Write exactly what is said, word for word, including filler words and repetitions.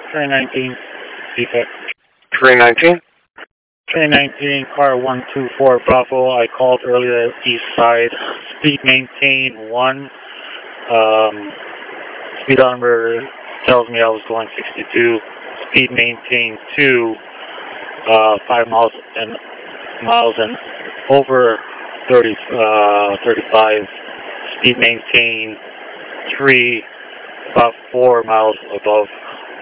Train nineteen, defect. Train nineteen? Train nineteen, car one two four Bravo. I called earlier, east side. Speed maintain one. Um, speedometer tells me I was going sixty-two. Speed maintain two. Uh, five miles and miles and over thirty, uh, thirty-five. Speed maintain three, about four miles above